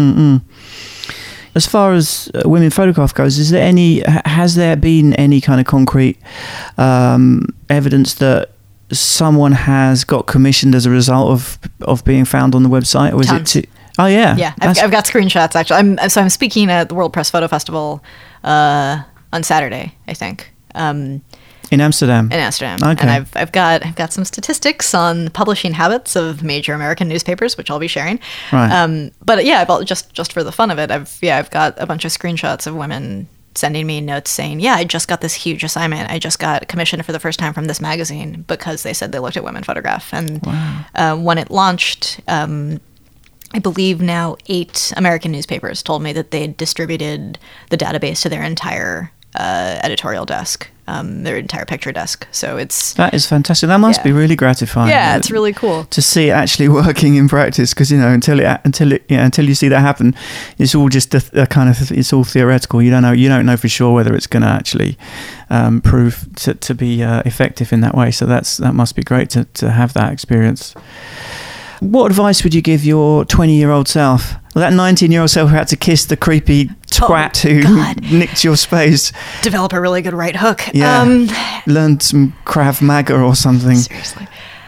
As far as women photograph goes, has there been any kind of concrete evidence that someone has got commissioned as a result of being found on the website, or is Tons. it? Oh yeah, yeah. I've got screenshots actually. I'm speaking at the World Press Photo Festival on Saturday, I think. In Amsterdam. Okay. And I've got some statistics on publishing habits of major American newspapers, which I'll be sharing. Right. But yeah, just for the fun of it, I've got a bunch of screenshots of women sending me notes saying, I just got this huge assignment. I just got commissioned for the first time from this magazine because they said they looked at women photograph. And when it launched, I believe now 8 American newspapers told me that they had distributed the database to their entire editorial desk, their entire picture desk. So that is fantastic. That must be really gratifying. Yeah, it's really cool to see it actually working in practice. Because until you see that happen, it's all just a kind of, it's all theoretical. You don't know for sure whether it's going to actually prove to be effective in that way. So that must be great to have that experience. What advice would you give your 20-year-old self? Or that 19-year-old self who had to kiss the creepy twat who nicked your space? Develop a really good right hook. Yeah. Learn some Krav Maga or something. Seriously.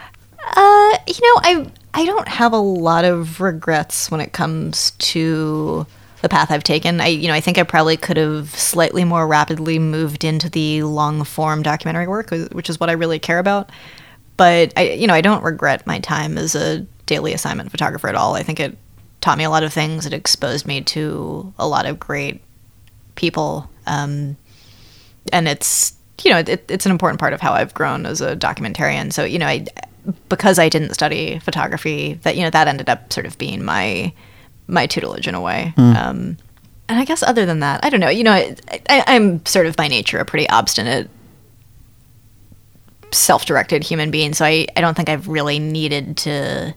I don't have a lot of regrets when it comes to the path I've taken. I think I probably could have slightly more rapidly moved into the long-form documentary work, which is what I really care about. But I don't regret my time as a daily assignment photographer at all. I think it taught me a lot of things. It exposed me to a lot of great people, and it's it's an important part of how I've grown as a documentarian. So because I didn't study photography, that ended up sort of being my tutelage in a way. And I guess other than that, I don't know. I'm sort of by nature a pretty obstinate, self-directed human being, so I don't think I've really needed to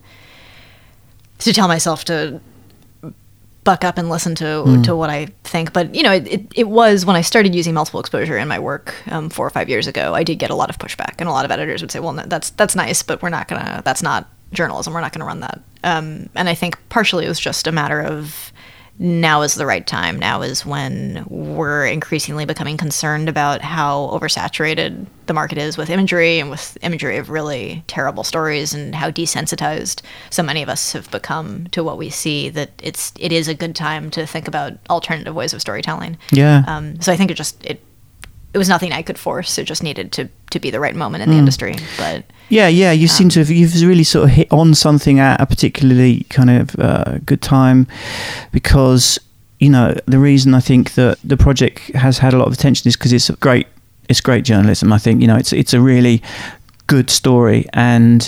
tell myself to buck up and listen to what I think. But it was when I started using multiple exposure in my work 4 or 5 years ago, I did get a lot of pushback, and a lot of editors would say, well, that's nice, but that's not journalism, we're not gonna run that. And I think partially it was just a matter of now is the right time. Now is when we're increasingly becoming concerned about how oversaturated the market is with imagery, and with imagery of really terrible stories, and how desensitized so many of us have become to what we see, that it is a good time to think about alternative ways of storytelling. Yeah. So I think it was nothing I could force. It just needed to be the right moment in the industry. But you seem to have, you've really sort of hit on something at a particularly kind of good time, because the reason I think that the project has had a lot of attention is because it's great journalism. I think it's a really good story, and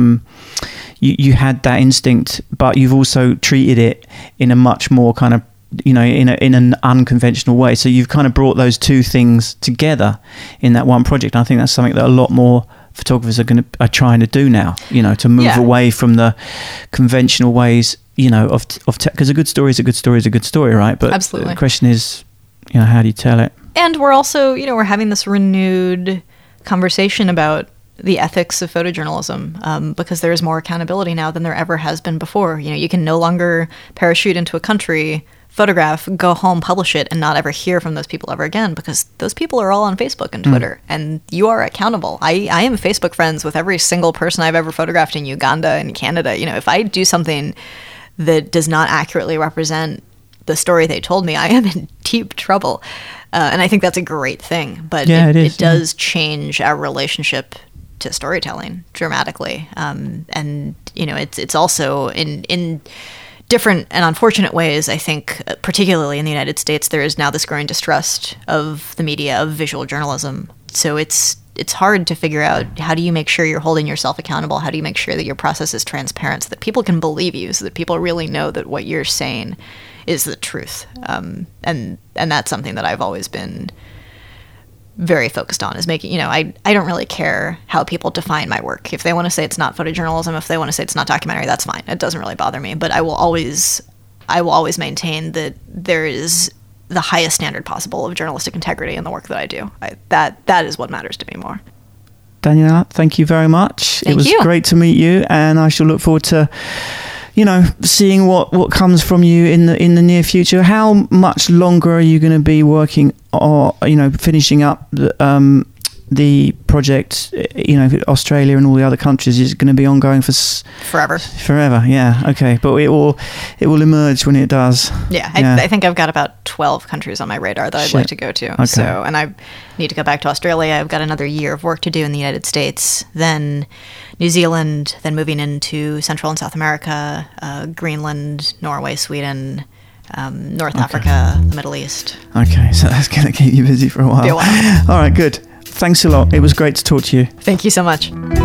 you had that instinct, but you've also treated it in a much more kind of in an unconventional way. So you've kind of brought those two things together in that one project. And I think that's something that a lot more photographers are trying to do now, to move away from the conventional ways, because a good story is a good story is a good story, right? But absolutely. The question is, how do you tell it? And we're also, we're having this renewed conversation about the ethics of photojournalism, because there is more accountability now than there ever has been before. You can no longer parachute into a country, photograph, go home, publish it, and not ever hear from those people ever again, because those people are all on Facebook and Twitter, and you are accountable. I am Facebook friends with every single person I've ever photographed in Uganda and Canada. If I do something that does not accurately represent the story they told me, I am in deep trouble. And I think that's a great thing, but it does change our relationship to storytelling dramatically. And it's also in different and unfortunate ways, I think, particularly in the United States, there is now this growing distrust of the media, of visual journalism. So it's hard to figure out, how do you make sure you're holding yourself accountable? How do you make sure that your process is transparent so that people can believe you, so that people really know that what you're saying is the truth? And that's something that I've always been very focused on, is making, I don't really care how people define my work. If they want to say it's not photojournalism, if they want to say it's not documentary, that's fine. It doesn't really bother me. But I will always maintain that there is the highest standard possible of journalistic integrity in the work that I do. That is what matters to me more. Danielle, thank you very much. Thank it was you. Great to meet you, and I shall look forward to seeing what comes from you in the near future. How much longer are you going to be working, or finishing up the project? Australia and all the other countries is going to be ongoing for forever. Forever, yeah. Okay, but it will emerge when it does. Yeah, I think I've got about 12 countries on my radar that I'd like to go to. Okay. So, and I need to go back to Australia. I've got another year of work to do in the United States, then New Zealand, then moving into Central and South America, Greenland, Norway, Sweden, North Africa, the Middle East. Okay, so that's going to keep you busy for a while. Be a while. All right, good. Thanks a lot. It was great to talk to you. Thank you so much.